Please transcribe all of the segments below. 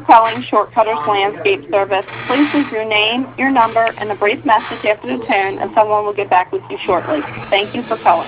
calling Shortcutters Landscape Service. Please leave your name, your number, and a brief message after the tone, and someone will get back with you shortly. Thank you for calling.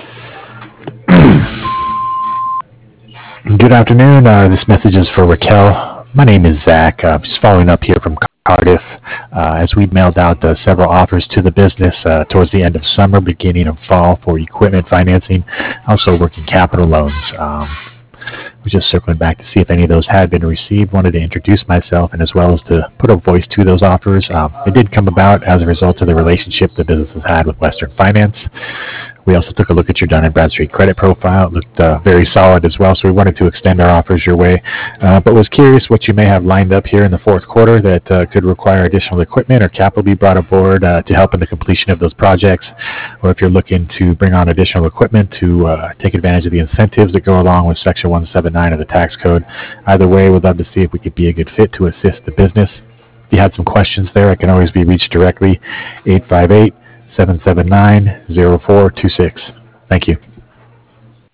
Good afternoon. This message is for Raquel. My name is Zach. Just following up here from Cardiff. As we mailed out several offers to the business towards the end of summer, beginning of fall for equipment financing, also working capital loans. Was just circling back to see if any of those had been received. Wanted to introduce myself and as well as to put a voice to those offers. It did come about as a result of the relationship the business has had with Western Finance. We also took a look at your Dun & Bradstreet credit profile. It looked very solid as well, so we wanted to extend our offers your way, but was curious what you may have lined up here in the fourth quarter that could require additional equipment or capital be brought aboard to help in the completion of those projects, or if you're looking to bring on additional equipment to take advantage of the incentives that go along with Section 179 of the tax code. Either way, we'd love to see if we could be a good fit to assist the business. If you had some questions there, I can always be reached directly, 858-779-0426. Thank you.